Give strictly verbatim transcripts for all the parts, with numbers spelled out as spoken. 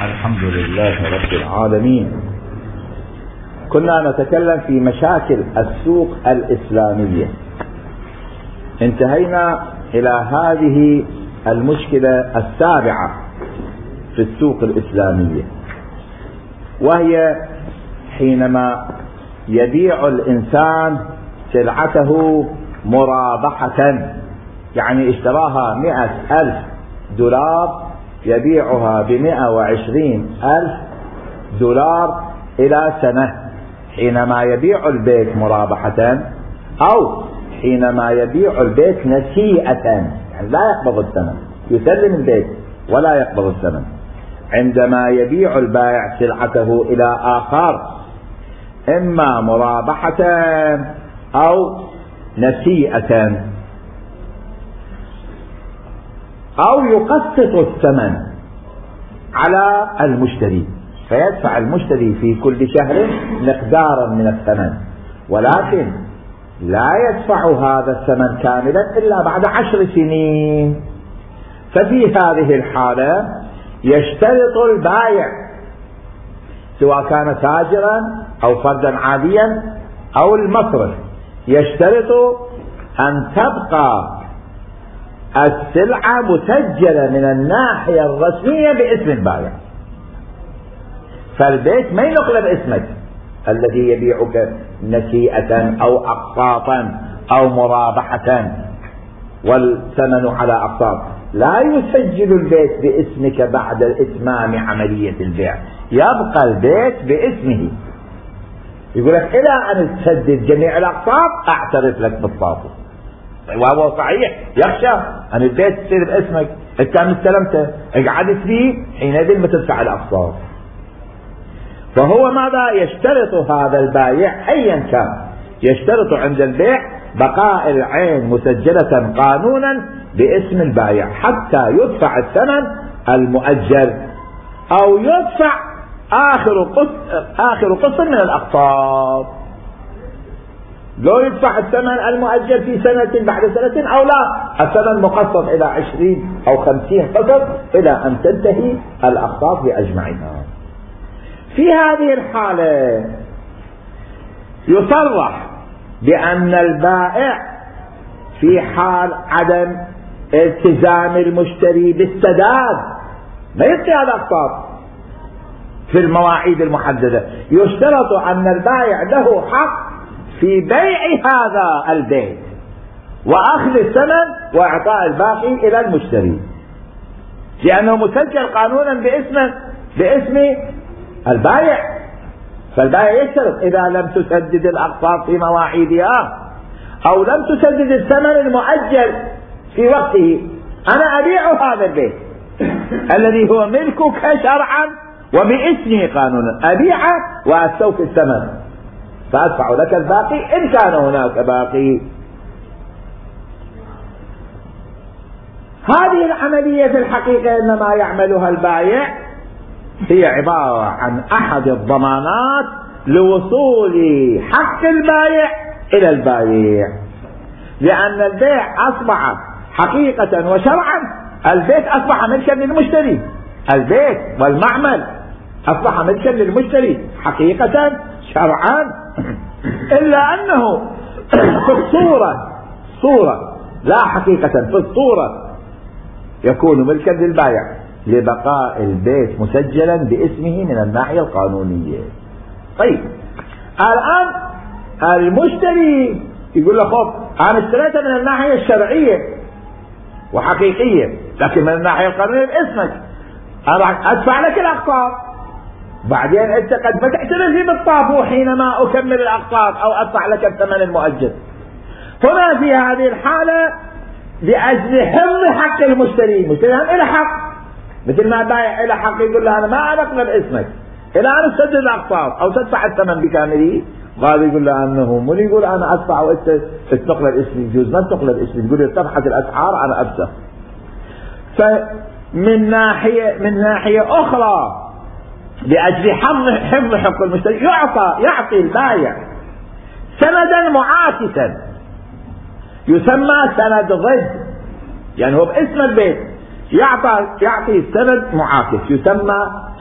الحمد لله رب العالمين. كنا نتكلم في مشاكل السوق الإسلامية، انتهينا إلى هذه المشكلة السابعة في السوق الإسلامية، وهي حينما يبيع الإنسان سلعته مرابحة، يعني اشتراها مئة ألف دولار يبيعها بمئة وعشرين ألف دولار إلى سنة. حينما يبيع البيت مرابحة أو حينما يبيع البيت نسيئة، يعني لا يقبض الثمن، يسلم البيت ولا يقبض الثمن. عندما يبيع البائع سلعته إلى آخر إما مرابحة أو نسيئة، أو يقسط الثمن على المشتري، فيدفع المشتري في كل شهر مقدارا من الثمن، ولكن لا يدفع هذا الثمن كاملا إلا بعد عشر سنين. ففي هذه الحالة يشترط البائع، سواء كان تاجرا أو فردا عاديا أو المصرف، يشترط أن تبقى السلعة مسجلة من الناحية الرسمية باسم البائع، فالبيت ما ينقل باسمك الذي يبيعك نسيئة أو أقساطا أو مرابحة والثمن على أقساط، لا يسجل البيت باسمك بعد إتمام عملية البيع، يبقى البيت باسمه. يقول لك إلى أن تسدد جميع الأقساط أعترف لك بالطاقة، وهو صحيح، يخشى أن البيت يصير باسمك، أنت استلمته اقعدت فيه، حينئذ ما تدفع الأقساط. فهو ماذا يشترط هذا البائع أيا كان؟ يشترط عند البيع بقاء العين مسجلة قانونا باسم البائع حتى يدفع الثمن المؤجل، أو يدفع آخر قسط آخر قسط من الأقساط. لو يدفع الثمن المؤجل في سنة بعد سنة أو لا، الثمن مقسط إلى عشرين أو خمسين قسط إلى أن تنتهي الأقساط بأجمعها. في هذه الحالة يصرح بأن البائع في حال عدم التزام المشتري بالسداد ما يدفع الأقساط في المواعيد المحددة، يشترط أن البائع له حق في بيع هذا البيت وأخذ الثمن وإعطاء الباقي إلى المشتري، لأنه مسجل قانونا باسمه باسم البائع. فالبائع يشترط إذا لم تسدد الأقساط في مواعيدها أو لم تسدد الثمن المؤجل في وقته، أنا أبيع هذا البيت الذي هو ملكك شرعا وباسمه قانونا، أبيعه وأستوفي الثمن فأدفع لك الباقي إن كان هناك باقي. هذه العملية في الحقيقة إنما يعملها البائع هي عبارة عن أحد الضمانات لوصول حق البائع إلى البائع، لأن البيع أصبح حقيقة وشرعا، البيت أصبح ملكا للمشتري، البيت والمعمل أصبح ملكا للمشتري حقيقة شرعا، إلا أنه في الصورة صورة لا حقيقة، في الصورة يكون ملكا للبائع لبقاء البيت مسجلا باسمه من الناحية القانونية. طيب الآن المشتري يقول له خب أنا اشتريته من الناحية الشرعية وحقيقية، لكن من الناحية القانونية باسمك، أنا أدفع لك الأقساط، بعدين أنت قد ما تعترف بالطابو حينما أكمل الأقساط أو أدفع لك الثمن المؤجل. هنا في هذه الحالة لأجل حفظ حق المشتري، المشتري هم إلى حق، مثل ما البائع إلى حق يقول له أنا ما أنقل اسمك إلى أن تسدد الأقساط أو تدفع الثمن بكامله، قال يقول له أنه من يقول أنا أدفع وأنت تنقل الاسم، يجوز ما تنقل الاسم، يقول ارتفعت الأسعار أنا أبسط. فمن ناحية من ناحية أخرى لأجل حفظ حفظ حق المشتري يعطى يعطي البائع سندا معاكسا يسمى سند ضد، يعني هو باسم البيت يعطى يعطي سند معاكس يسمى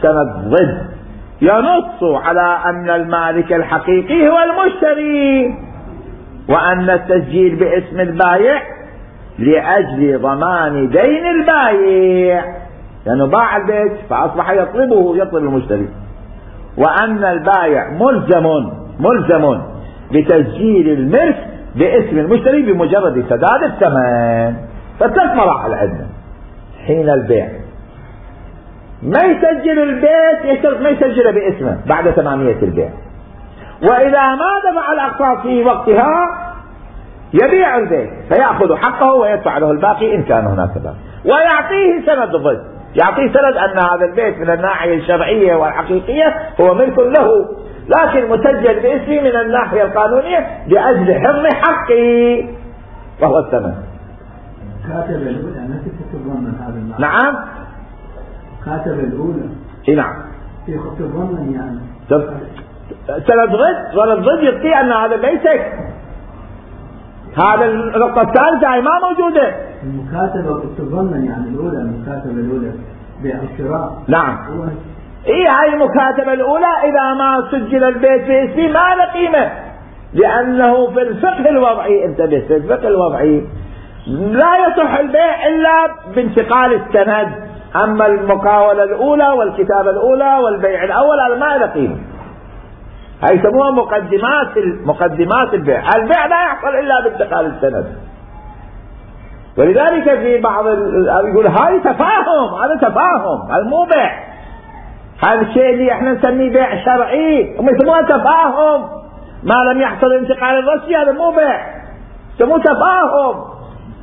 سند ضد ينص على أن المالك الحقيقي هو المشتري، وأن التسجيل باسم البايع لأجل ضمان دين البايع، لأنه باع البيت فأصبح يطلبه يطلب المشتري، وأن البايع ملزم ملزم بتسجيل الملك باسم المشتري بمجرد سداد الثمن. فثلاث مراحل عندنا حين البيع: ما يسجل البيت، يشترط ما يسجله باسمه بعد ثمانية البيع، وإذا ما دفع الأقساط في وقتها يبيع البيت فيأخذ حقه ويدفع له الباقي إن كان هناك باقي، ويعطيه سند ضد، يعطيه سند أن هذا البيت من الناحية الشرعية والحقيقية هو ملك له، لكن مسجل باسمي من الناحية القانونية لأجل حفظ حقي وهو الثمن. كاتب الأولى ما تتضمن هذا المعنى. نعم كاتب الأولى إيه نعم في خط الضمن يعني سند ضد، سند ضد يعطي أن هذا بيتك. هذا النقطة الثالثة ما موجودة. المكاتبة تتضمن يعني الأولى، المكاتبة الأولى بيع الشراء. نعم إيه هاي المكاتبة الأولى إذا ما سجل البيت باسمي ما له قيمة، لأنه في الفقه الوضعي، انتبه، في الفقه الوضعي لا يصح البيع إلا بانتقال السند. أما المقاولة الأولى والكتابة الأولى والبيع الأول هذا ما له قيمة، هاي يسموها مقدمات مقدمات البيع. البيع لا يحصل إلا بانتقال السند، ولذلك في بعض يقول هاي تفاهم، هذا تفاهم، هذا مو بيع، هذا الشيء اللي احنا نسميه بيع شرعي هم يسموها تفاهم، ما لم يحصل انتقال الرسمي هذا مو بيع، يسموه تفاهم،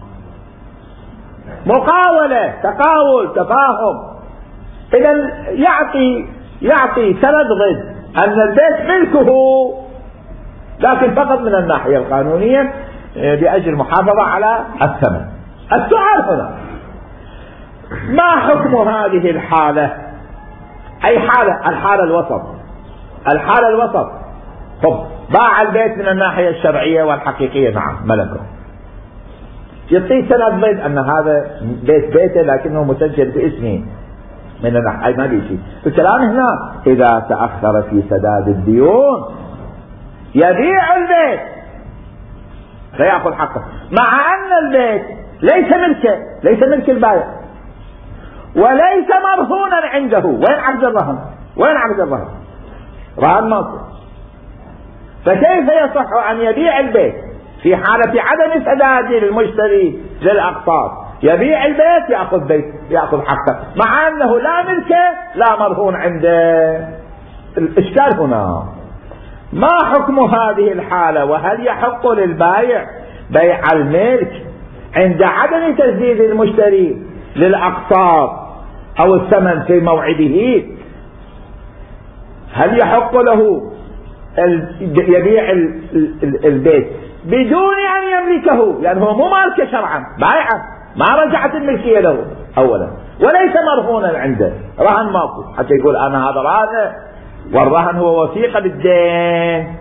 مقاولة، تقاول، تفاهم. إذا يعطي يعطي سند ضد أن البيت ملكه، لكن فقط من الناحية القانونية لأجل المحافظة على الثمن. السؤال هنا: ما حكم هذه الحالة؟ أي حالة؟ الحالة الوسط، الحالة الوسط. طب باع البيت من الناحية الشرعية والحقيقية، نعم ملكه، يعطيه سند ضد أن هذا بيت بيته لكنه مسجل باسمه من الناحية، ما بيجي. الكلام هنا إذا تأخر في سداد الديون يبيع البيت فيأخذ حقه، مع أن البيت ليس ملكه، ليس ملك البائع وليس مرهونا عنده. وين عقد الرهن؟ وين عقد الرهن؟ رهن ماكو. فكيف يصح أن يبيع البيت في حالة عدم سداد المشتري للأقساط؟ يبيع البيت يأخذ بيت، يأخذ حقه، مع أنه لا ملكه لا مرهون عنده. الإشكال هنا: ما حكم هذه الحالة؟ وهل يحق للبائع بيع الملك عند عدم تسديد المشتري للأقساط أو الثمن في موعده؟ هل يحق له يبيع البيت بدون أن يملكه؟ لأنه هو مو مالكه شرعا، بائعه، ما رجعت الملكية له أولا، وليس مرهونا عنده، رهن ماكو حتى يقول أنا هذا رهن، والرهن هو وثيقة بالدين.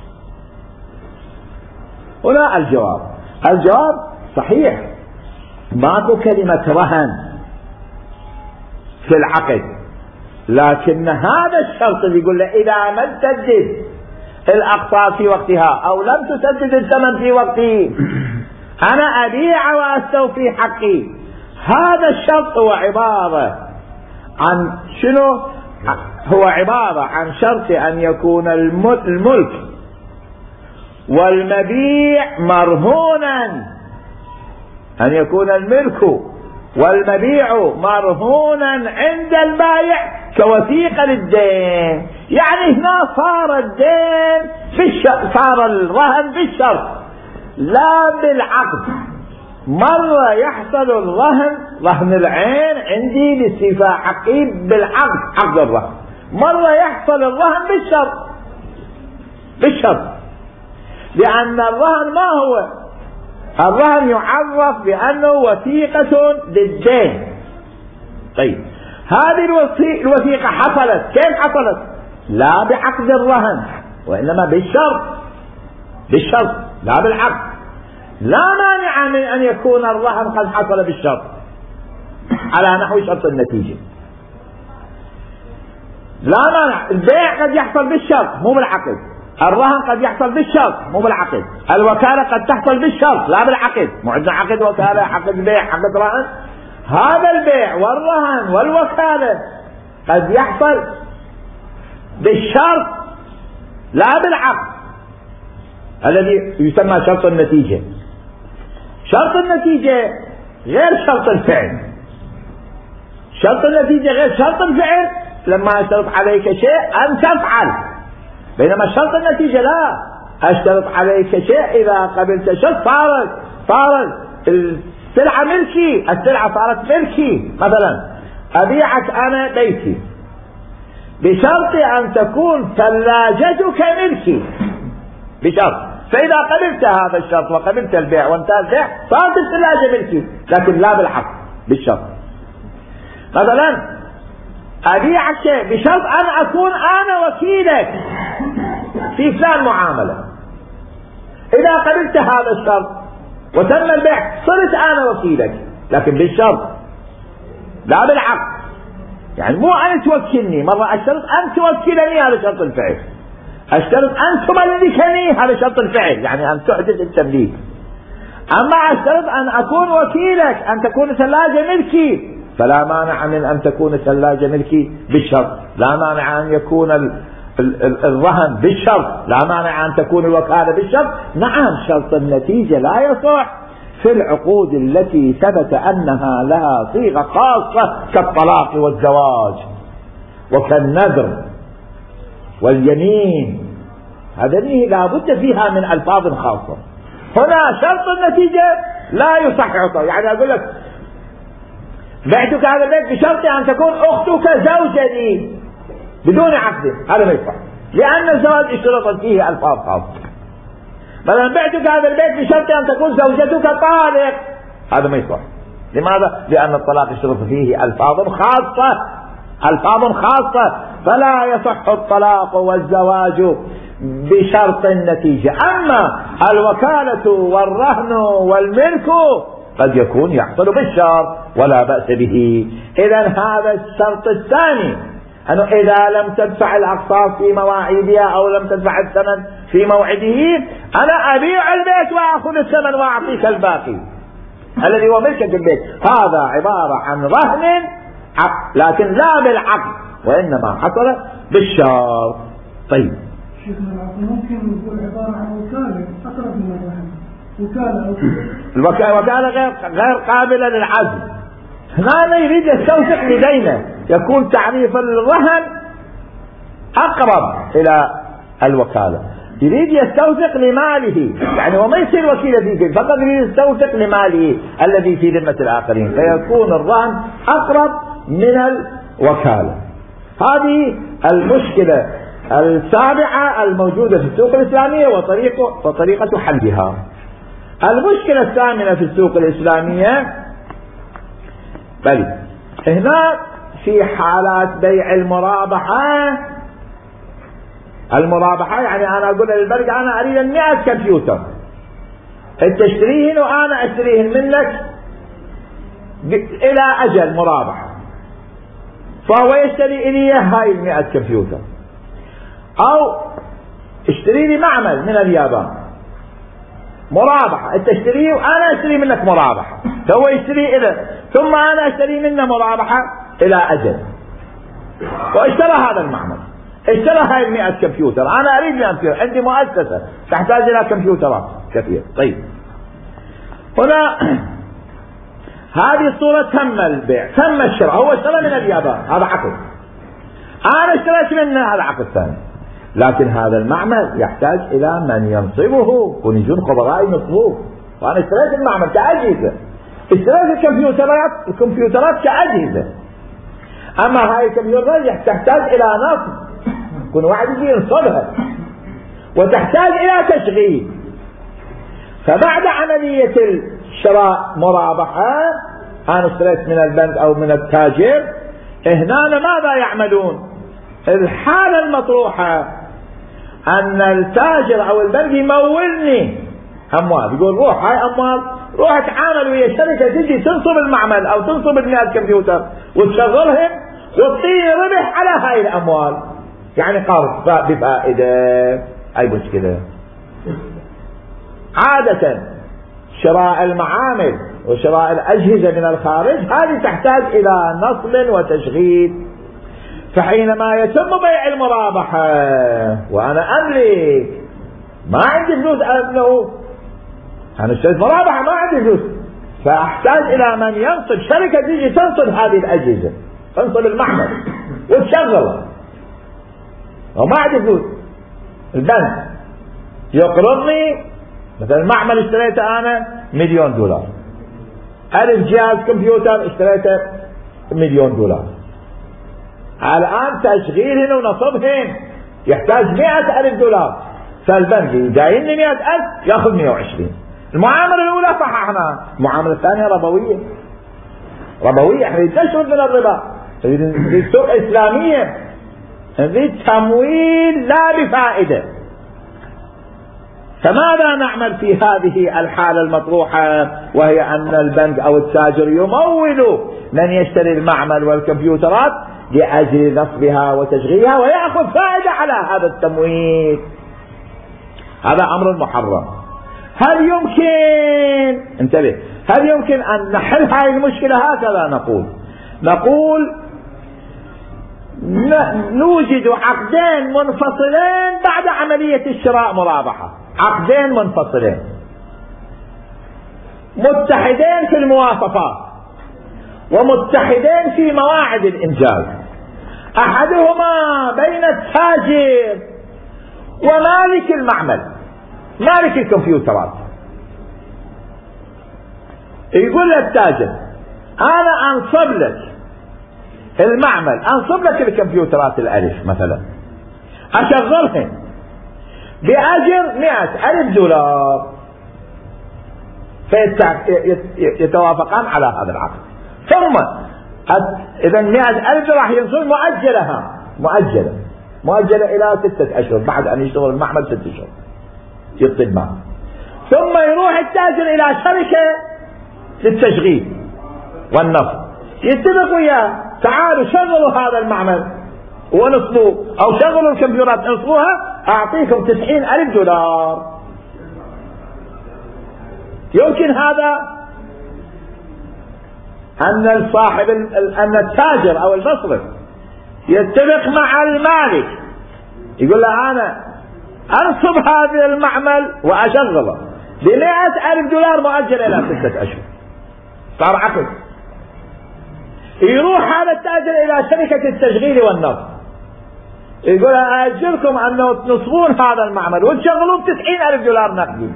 هنا الجواب، الجواب صحيح ماكو كلمة رهن في العقد، لكن هذا الشرط اللي يقول له إذا ما تسدد الأقساط في وقتها أو لم تسدد الثمن في وقته أنا أبيع وأستوفي حقي، هذا الشرط هو عبارة عن شنو؟ هو عبارة عن شرط أن يكون الملك والمبيع مرهونا، أن يكون الملك والمبيع مرهونا عند البائع كوثيقة للدين. يعني هنا صار الدين بالشرط، صار الرهن بالشرط لا بالعقد. مرة يحصل الرهن، رهن العين عندي لاستيفاء حقي بالعقد، عقد الرهن، مرة يحصل الرهن بالشرط، بالشرط، لأن الرهن ما هو؟ الرهن يعرف بأنه وثيقة للدين. طيب هذه الوثيقة حصلت، كيف حصلت؟ لا بعقد الرهن وإنما بالشرط، بالشرط لا بالعقد. لا مانع من أن يكون الرهن قد حصل بالشرط على نحو شرط النتيجة. لا مانع. البيع قد يحصل بالشرط مو بالعقد، الرهن قد يحصل بالشرط مو بالعقد، الوكالة قد تحصل بالشرط لا بالعقد. مو عندنا عقد وكالة، عقد بيع، عقد رهن. هذا البيع والرهن والوكالة قد يحصل بالشرط لا بالعقد، الذي يسمى شرط النتيجة. شرط النتيجة غير شرط الفعل. شرط النتيجة غير شرط الفعل. لما اشترط عليك شيء أن تفعل، بينما شرط النتيجة لا، اشترط عليك شيء إذا قبلت شرط صارت صارت السلعة ملكي، السلعة صارت ملكي. مثلا أبيعك أنا بيتي بشرط أن تكون ثلاجتك ملكي، بشرط. فإذا قبلت هذا الشرط وقبلت البيع وانتهى البيع صارت الثلاجة ملكي، لكن لا بالحق، بالشرط. مثلا أبيعك شيء بشرط أن أكون أنا وكيلك في فلان معاملة. إذا قبلت هذا الشرط وتم البيع صرت أنا وكيلك، لكن بالشرط لا بالعقد. يعني مو أن توكلني، مرة أشترط أن توكلني، هذا شرط الفعل. أشترط أن تملكني، هذا شرط الفعل، يعني أن تحدث التمليك. أما أشترط أن أكون وكيلك، أن تكون ثلاجة ملكي، فلا مانع من أن تكون الثلاجة ملكي بالشرط، لا مانع أن يكون ال ال ال الرهن بالشرط، لا مانع أن تكون الوكالة بالشرط. نعم شرط النتيجة لا يصح في العقود التي ثبت أنها لها صيغة خاصة كالطلاق والزواج وكالنذر واليمين، هذه لا بد فيها من ألفاظ خاصة. هنا شرط النتيجة لا يصح. يعني أقول لك بعتك هذا البيت بشرط أن تكون أختك زوجة لي بدون عقد، هذا ما يصح، لأن الزواج اشترط فيه ألفاظ خاصة. مثلا بعتك هذا البيت بشرط أن تكون زوجتك طالق، هذا ما يصح. لماذا؟ لأن الطلاق اشترط فيه ألفاظ خاصة، ألفاظ خاصة، فلا يصح الطلاق والزواج بشرط النتيجة. أما الوكالة والرهن والملك قد يكون يحصل بالشرط ولا بأس به. إذا هذا الشرط الثاني، أنه إذا لم تدفع الأقساط في مواعيدها أو لم تدفع الثمن في موعده، أنا أبيع البيت وأخذ الثمن وأعطيك الباقي الذي هو ملكك البيت. هذا عبارة عن رهن عقد، لكن لا بالعقد، وإنما حصل بالشرط. طيب شيخنا ممكن نقول عبارة عن وكالة أقرب من الرهن، وكالة أو الوكالة وكالة غير غير قابلة للعزل. هنا يريد يستوثق لدينا، يكون تعريف الرهن أقرب إلى الوكالة، يريد يستوثق لماله، يعني وما يصير وكيل فيه، فقط يريد يستوثق لماله الذي في ذمة الآخرين، فيكون الرهن أقرب من الوكالة. هذه المشكلة السابعة الموجودة في السوق الإسلامية وطريقة وطريقة حلها. المشكلة الثامنة في السوق الإسلامية، بل هنا في حالات بيع المرابحة. المرابحة يعني أنا أقول للبرج أنا أريد مئة كمبيوتر، أنت تشتريهن وأنا أشتريهن منك إلى أجل مرابحة، فهو يشتري إلي هاي المئة كمبيوتر، أو اشتري لي معمل من اليابان مرابحة، انت تشتريه وانا اشتري منك مرابحة، فهو يشتري إلى ثم انا اشتري منه مرابحة الى اجل، واشترى هذا المعمل، اشترى هاي المئة كمبيوتر، انا اريد مئة كمبيوتر، عندي مؤسسة تحتاج الى كمبيوترات كثير. طيب هنا هذه الصورة تم البيع، تم الشراء، هو اشترى من اليابان، هذا عقد، انا اشتريت منه، هذا عقد ثاني. لكن هذا المعمل يحتاج إلى من ينصبه، ونجون خبراء ينصبوه، وأنا اشتريت المعمل كأجهزة، اشتريت الكمبيوترات الكمبيوترات كأجهزة، أما هاي الكمبيوترات تحتاج إلى نصب، يكون واحد يجي ينصبها، وتحتاج إلى تشغيل. فبعد عملية الشراء مرابحة، أنا اشتريت من البنك أو من التاجر، هنا ماذا يعملون؟ الحالة المطروحة أن التاجر أو البنك يمولني أموال، يقول روح هاي أموال، روح اتعامل ويا الشركة تجي تنصب المعمل أو تنصب المئة كمبيوتر وتشغلهم وتطير ربح على هاي هاي الأموال يعني قرض بفائدة، أي مشكلة. عادة شراء المعامل وشراء الأجهزة من الخارج هذه تحتاج إلى نصب وتشغيل، فحينما يتم بيع المرابحة وأنا أملك ما عندي فلوس أبنه، أنا اشتريت مرابحة ما عندي فلوس، فأحتاج إلى من ينصب، شركة تيجي تنصب هذه الأجهزة، تنصب المعمل وتشغله، وما عندي فلوس. البنك يقرضني، مثلا المعمل اشتريته أنا مليون دولار، ألف جهاز كمبيوتر اشتريته مليون دولار، الآن تشغيلهن ونصبهن يحتاج مئة ألف دولار، فالبنك جايني مئة ألف يأخذ مئة وعشرين. المعاملة الأولى صححنا، المعاملة الثانية ربوية، ربوية، احنا نشرب من الربا، نريد سوق إسلامية، نريد تمويل لا بفائدة. فماذا نعمل في هذه الحالة المطروحة، وهي أن البنك أو التاجر يمول من يشتري المعمل والكمبيوترات لأجل نصبها وتشغيلها ويأخذ فائدة على هذا التمويل، هذا أمر محرم. هل يمكن، انتبه، هل يمكن أن نحل هذه المشكلة؟ هكذا نقول نقول نوجد عقدين منفصلين بعد عملية الشراء مرابحة، عقدين منفصلين متحدين في المواصفات ومتحدين في مواعيد الإنجاز، أحدهما بين التاجر ومالك المعمل، مالك الكمبيوترات. يقول للتاجر أنا أنصب لك المعمل، أنصب لك الكمبيوترات الألف مثلا، أشغلهن بأجر مئة ألف دولار، فيتوافقان على هذا العقد. ثم إذا مئة ألف راح ينصب مؤجلة، مؤجلة مؤجلة إلى ستة أشهر، بعد أن يشتغل المعمل ستة أشهر يطلب معه. ثم يروح التاجر إلى شركة للتشغيل والنصب، يتفق وياه تعالوا شغلوا هذا المعمل ونصبوه، أو شغلوا الكمبيوترات نصبوها، أعطيكم تسعين ألف دولار. يمكن هذا أن الصاحب أن التاجر أو المصرف يتفق مع المالك، يقول له أنا أنصب هذا المعمل وأشغله بمئة ألف دولار مؤجل إلى ستة أشهر، صار عقد. يروح هذا التاجر إلى شركة التشغيل والنصب، يقول أأجلكم أنه تنصبون هذا المعمل وتشغلوه بتسعين ألف دولار نقدي،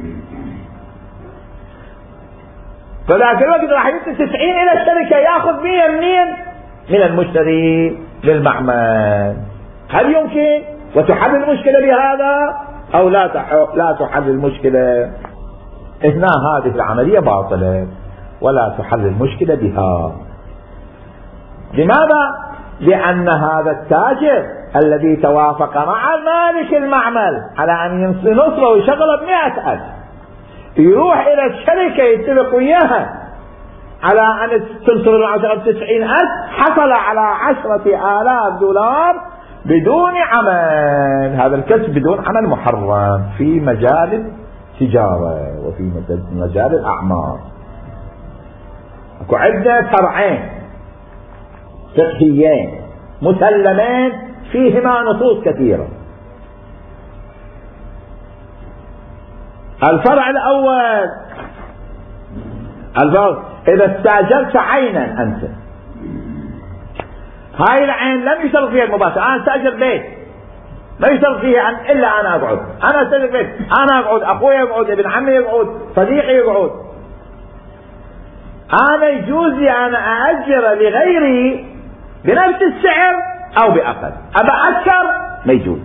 فذاك الوقت راح يدي تسعين إلى الشركة، يأخذ مية منين؟ من المشتري للمعمل. هل يمكن وتحل المشكلة بهذا أو لا لا تحل المشكلة؟ هنا هذه العملية باطلة ولا تحل المشكلة بها. لماذا؟ لأن هذا التاجر الذي توافق مع مالك المعمل على أن ينصبه ويشغله بمئة ألف، يروح إلى الشركة يتفق وياها على أن تنصب العشرة بتسعين ألف، حصل على عشرة آلاف دولار بدون عمل. هذا الكسب بدون عمل محرم في مجال التجارة وفي مجال الأعمال. اكو عندنا فرعين فقهيين مسلمين فيهما نصوص كثيرة. الفرع الأول، الفرع إذا استأجرت عينا أنت، هاي العين لم يشترط فيها المباشرة، أنا استأجر بيت ما يشترط فيها أن إلا أنا أقعد، أنا استأجر بيت، أنا أقعد، أخوي يقعد، ابن عمي يقعد، صديقي يقعد، أنا يجوز لي أنا أأجر لغيري بنفس السعر أو بأقل، أبا أكثر ما يجوز.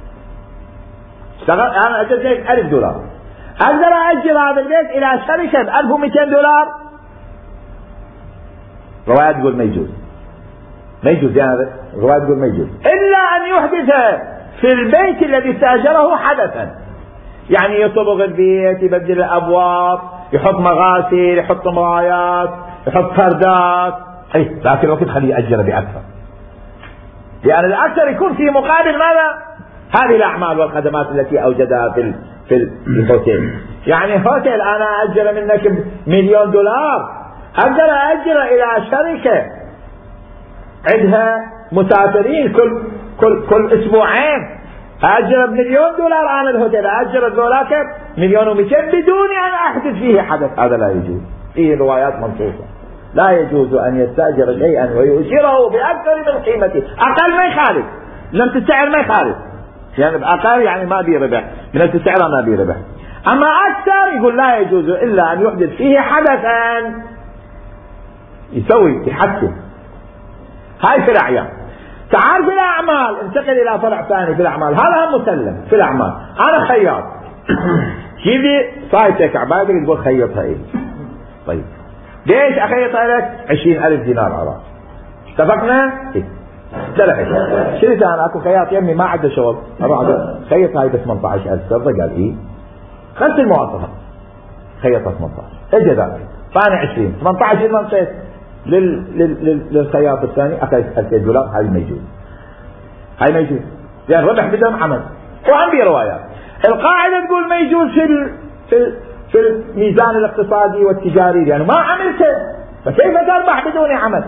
أنا أجر بيت ألف دولار، أقدر أأجر هذا البيت إلى شركة بألف ومئتين دولار؟ رواية تقول ما يجوز، ما يجوز، يعني رواية تقول ما يجوز إلا أن يحدث في البيت الذي استأجره حدثا، يعني يطبق البيت، يبدل الأبواب، يحط مغاسل، يحط مرايات، يحط فردات، أي لكن الوقت خليه يأجر بأكثر. لأن الأكثر يكون في مقابل ماذا؟ هذه الأعمال والخدمات التي أوجدها في في الهوتيل. يعني هوتيل أنا أجر منك مليون دولار، أقدر أجر إلى شركة عندها مسافرين كل كل كل أسبوعين، أجر بمليون دولار أنا الهوتيل، أجر ذولاك مليون ومئتين بدون أن أحدث فيه حدث. هذا لا يجوز، فيه روايات منصوصة. لا يجوز أن يستأجر شيئا ويؤجره بأكثر من قيمته. أقل ما يخالف، لم تستعر ما يخالف، يعني بأقل يعني ما بي ربح، من التسعير ما بي ربح. أما أكثر يقول لا يجوز إلا أن يحدث فيه حدثا يسوي يحسن. هاي في الأعيان. تعال في الأعمال، انتقل إلى فرع ثاني في الأعمال. هذا مسلم في الأعمال. أنا خياط، جيب لي صايتك عبادك تقول خيطها إيه. طيب ليش أخيطها لك؟ عشرين ألف دينار عراق. اتفقنا؟ إيه. ثلاثة شريت أنا أكو خياط يمي ما عنده شغل، أروح خيط هاي ب ثمانية عشر ألف. قال إيه؟ خلص المواصفة خيطها ثمانية عشر. إجا ذلك فأنا عشرين ثمانية عشر منطيت لل... لل... للخياط الثاني أخذت ألفين دولار. هاي ما يجوز، هاي ما يجوز لأن ربح بدون عمل. وعندي روايات القاعدة تقول ما يجوز في ال... في ال... في الميزان الاقتصادي والتجاري، يعني ما عملت فكيف تربح بدون عمل؟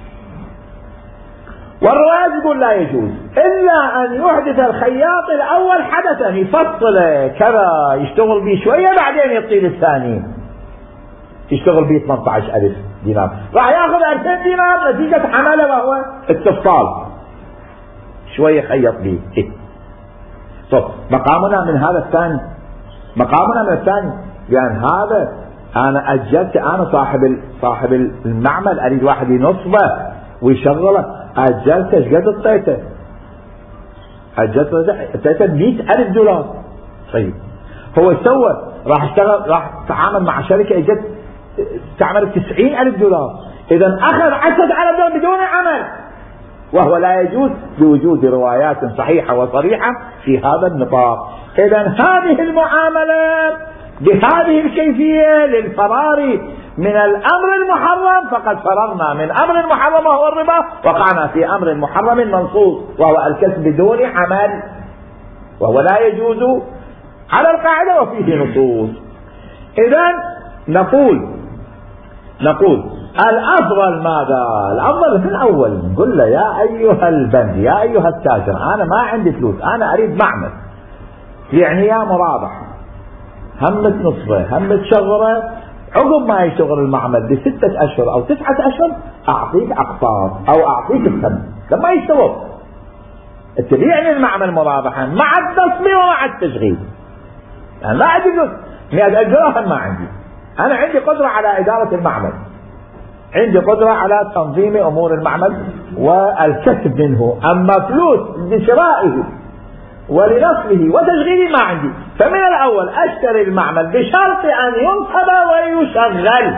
والرواية تقول لا يجوز إلا أن يحدث الخياط الأول حدثا يفصله كذا يشتغل به شوية بعدين يطيل الثاني يشتغل به ثمانية عشر ألف دينار، راح ياخذ ألفين دينار نتيجة عمله وهو التفصال شوية خيط به. طب مقامنا من هذا الثاني، مقامنا من الثاني لأن يعني هذا أنا أجلت، أنا صاحب صاحب المعمل أريد واحد ينصبه ويشغله، أجلت ايش قد اعطيته؟ أجلت اعطيته مئة ألف دولار. طيب هو سوى راح اشتغل، راح تعامل مع شركة اجت تعمل تسعين ألف دولار، إذا أخذ عشرة ألف دولار بدون عمل، وهو لا يجوز بوجود روايات صحيحة وصريحة في هذا النطاق. إذا هذه المعاملة بهذه الكيفية للفرار من الأمر المحرم، فقد فررنا من أمر محرم وهو الربا، وقعنا في أمر محرم منصوص وهو الكسب بدون عمل، وهو لا يجوز على القاعدة وفيه نصوص. إذا نقول نقول الأفضل ماذا؟ الأفضل في الأول نقول له يا أيها البند، يا أيها التاجر، أنا ما عندي فلوس، أنا أريد معمل يعني يا مرابح، هم نصفه هم تشغره، عقب ما يشتغل المعمل بستة أشهر أو تسعة أشهر أعطيك أقساط أو أعطيك الثمن لما يشتغل. تبيعني المعمل مرابحا مع التصميم ومع التشغيل، يعني لا عندي فلوس مئة ألف دراهم، ما عندي، أنا عندي قدرة على إدارة المعمل، عندي قدرة على تنظيم أمور المعمل والكسب منه، أما فلوس لشرائه ولنصبه وتشغيله ما عندي. فمن الأول أشتري المعمل بشرط أن ينصب ويشغل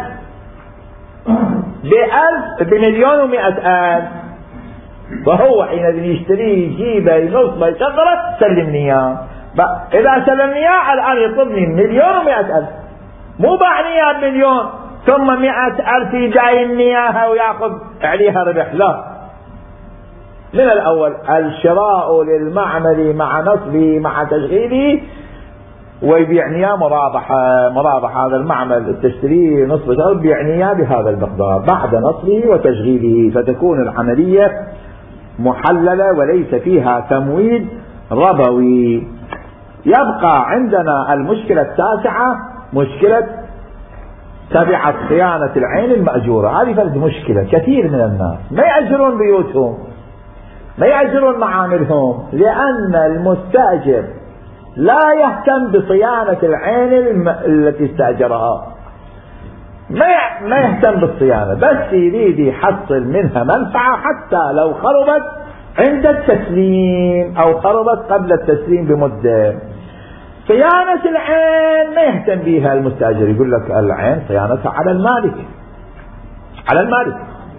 بألف بمليون ومئة ألف، وهو حينئذ يشتريه يجيبه ينصبه يشغله سلمني إياه. إذا سلمني إياه الآن يطلبني مليون ومئة ألف، مو باعني إياه بمليون ثم مئة ألف يجايني إياها ويأخذ عليها ربح، لا. من الأول الشراء للمعمل مع نصبه مع تشغيله ويبيعني مرابحة، مرابحة هذا المعمل تشتريه نصب شهر بيعني بهذا المقدار بعد نصبه وتشغيله، فتكون العملية محللة وليس فيها تمويل ربوي. يبقى عندنا المشكلة التاسعة، مشكلة تبعة صيانة العين المأجورة. هذه فرد مشكلة، كثير من الناس ما يأجرون بيوتهم، ما يأجرون معاملهم، لأن المستأجر لا يهتم بصيانة العين الم... التي استأجرها، ما ي... ما يهتم بالصيانة، بس يريد يحصل منها منفعة حتى لو خربت عند التسليم أو خربت قبل التسليم بمدة. صيانة العين ما يهتم بها المستأجر، يقول لك العين صيانتها على المالك، على المالك،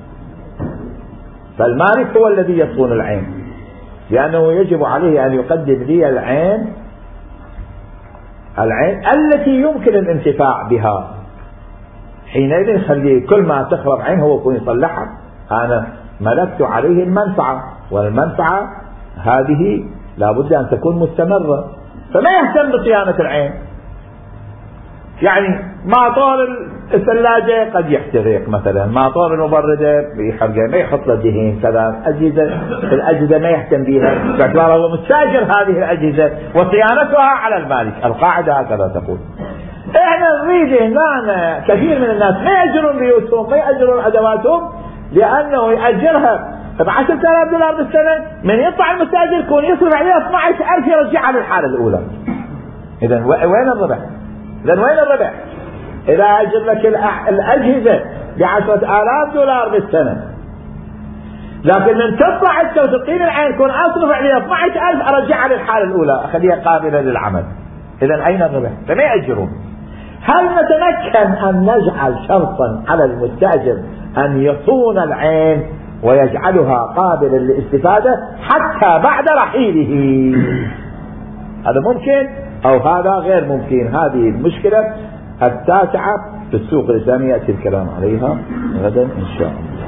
فالمالك هو الذي يصون العين، لأنه يجب عليه أن يقدم لي العين العين التي يمكن الانتفاع بها. حينئذ خليه كل ما تخرب عين هو يكون يصلحها، أنا ملكت عليه المنفعة والمنفعة هذه لابد أن تكون مستمرة، فما يهتم بصيانة العين. يعني ماطور الثلاجة قد يحترق مثلا، ماطور المبردة بيحرقه، ما يحط له دهين كذا، أجهزة الأجهزة ما يهتم بها باعتباره هو مستاجر هذه الأجهزة وصيانتها على المالك. القاعدة هكذا تقول. احنا نريد هنا كثير من الناس ما يأجرون بيوتهم، ما يأجرون أدواتهم، لأنه يأجرها بعشرة آلاف دولار بالسنة، من يطلع المستاجر يكون يصرف عليها اثني عشر ألف يرجعها للحالة الأولى. إذا وين الربح؟ إذا وين الربح؟ إذا أجر لك الأجهزة بعشرة آلاف دولار بالسنة، لكن من تطلع أنت وتعطيني العين كون أصرف عليها اثني عشر ألف أرجعها للحالة الأولى، أخليها قابلة للعمل. إذا أين الربح؟ فما يأجرون. هل نتمكن أن نجعل شرطا على المستأجر أن يصون العين ويجعلها قابلة للاستفادة حتى بعد رحيله؟ هذا ممكن أو هذا غير ممكن. هذه المشكلة التاسعة في السوق الإسلامي يأتي الكلام عليها غدا إن شاء الله.